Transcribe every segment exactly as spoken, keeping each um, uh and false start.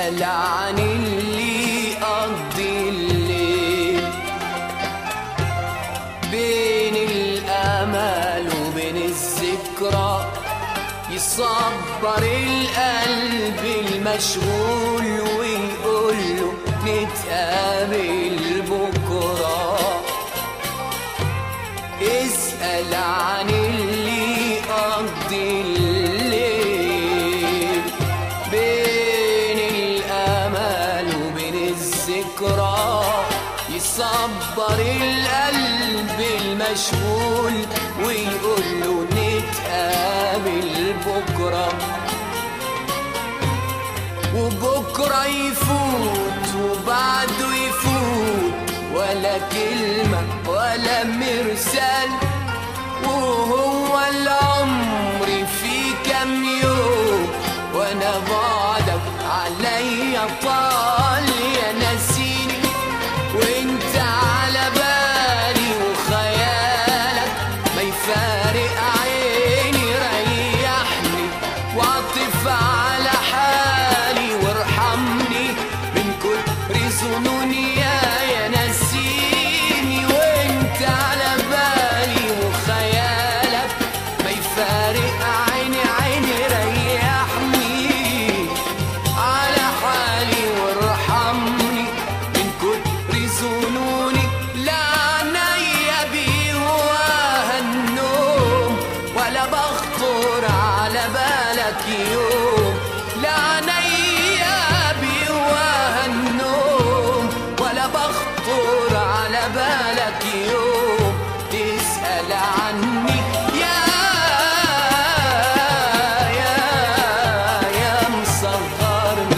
اسأل عن اللي يقضي الليل بين الآمال وبين الذكرى، يصبر القلب المشغول ويقوله نتقابل بكرة. اسأل عن اللي يقضي الليل بين الآمال وبين الذكرى، يصبر القلب المشغول ويقوله نتقابل بكرة. وبكرة يفوت وبعده يفوت ولا كلمة ولا مرسال، وهو العمر في كام يوم وانا بعدك عليا طال. يا ناسيني وانت على بالي وخيالك ما يفارق عيني، ريحني واعطف على حالي وارحمني من كتر ظنوني. يا يا ناسيني وانت على بالي وخيالك ما يفارق عيني عيني، ريحني على حالي وارحمني من كتر ظنوني. لا عنيا بيهواها النوم ولا بخطر على بالك يوم، لا عنيا بيهواها النوم ولا بخطر على بالك يوم. تسأل عني يا يا يا مصغرني.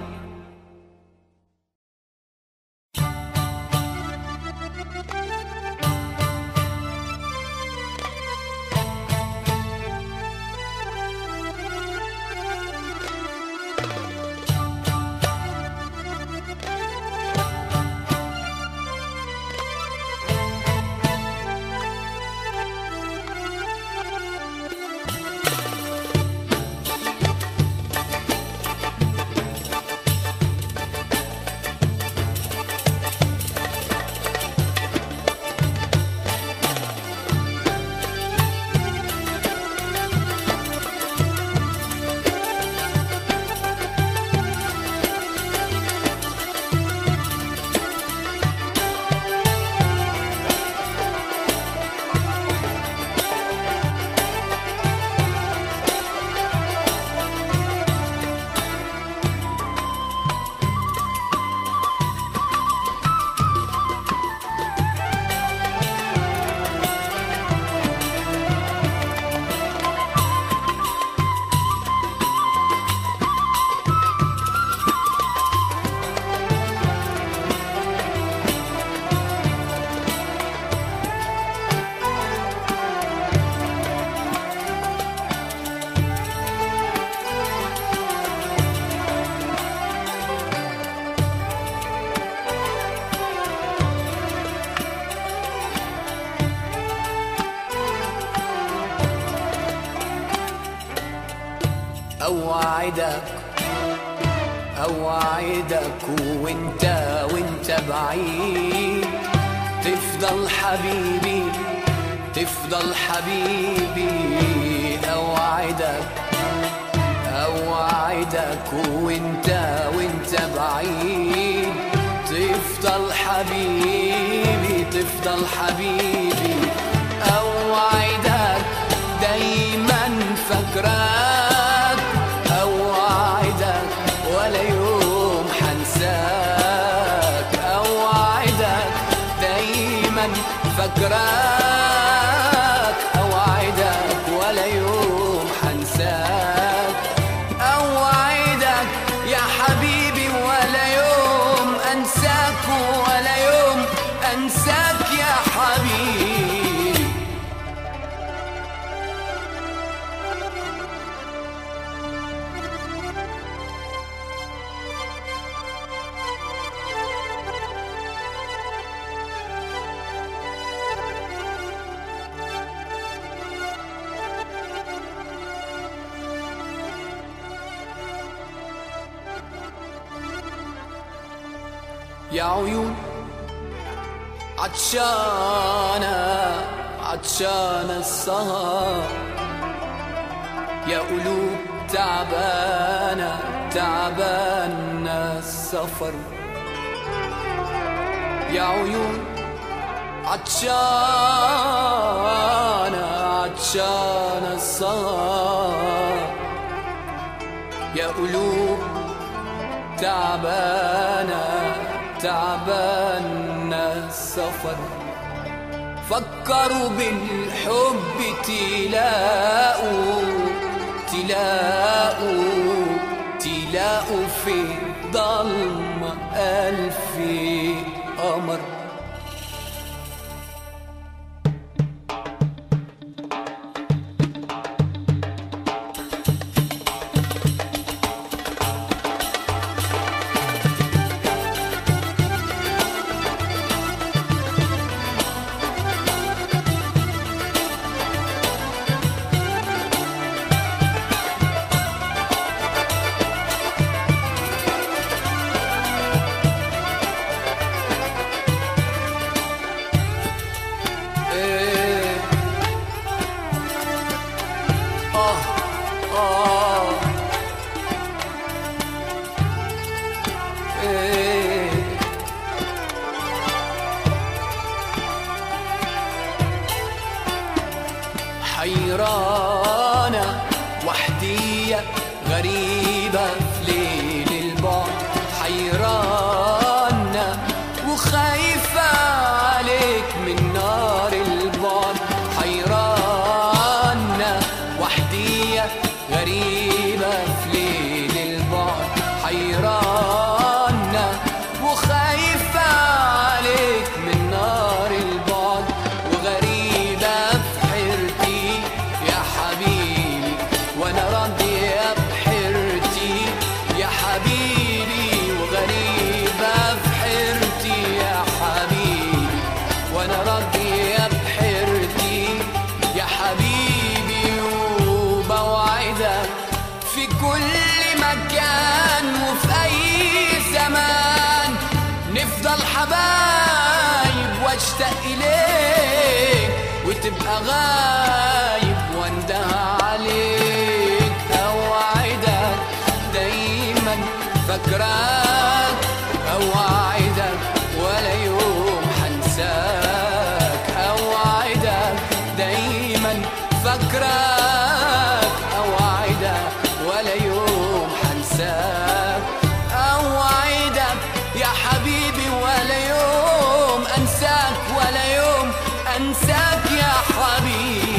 أوعدك أوعدك وانت وانت بعيد تفضل حبيبي تفضل حبيبي. أوعدك أوعدك وانت وانت بعيد تفضل حبيبي تفضل حبيبي. أوعدك دايما فاكراك، أوعدك ولا يوم حنساك، أوعدك دايما فاكراك، أوعدك ولا يوم حنساك، أوعدك يا حبيبي ولا يوم أنساك ولا يوم أنساك يا حبيبي. يا عيون عطشانة عطشانة السهر، يا قلوب تعبانة تعبانة السفر، يا عيون عطشانة عطشانة السهر، يا قلوب تعبانة تعبانة السفر. فكروا بالحب تلاقوا تلاقوا تلاقوا في ضلمة ألف قمر. حيرانة وحدية غريبة في ليل البعد، حيرانة وخايفة عليك من نار البعد، حيرانة وحدية غريبة في ليل البعد، حيرانة وخايفة عليك من نار البعد، وغريبة في حيرتي يا حبيبي وانا راضية بحيرتي يا حبيبي، وغريبة في حيرتي يا حبيبي وانا راضية بحيرتي يا حبيبي، وبوعدك في كل مكان وفي اي زمان نفضل حبايب واشتاق اليك وتبقى غايب وانده عليك، اوعدك دايما فاكراك، اوعدك ولا يوم حنساك، اوعدك دايما فاكراك، اوعدك ولا يوم حنساك، اوعدك يا حبيبي ولا يوم انساك، ولا يوم انساك يا حبيبي.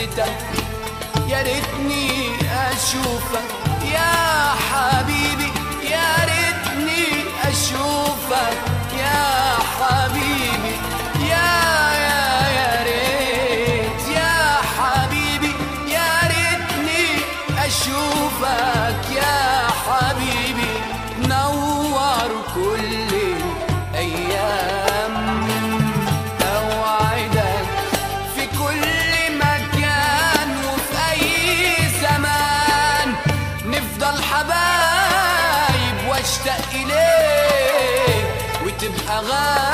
سيرتك، يا ريتني اشوفك يا حبيبي، يا ريتني اشوفك يا حبيبي، يا يا يا ريت يا حبيبي، يا ريتني اشوفك يا حبيبي، نور كل الايام، اوعدك في كل مكان وفي اي زمان نفضل حبايب واشتاق اليك وتبقى غالي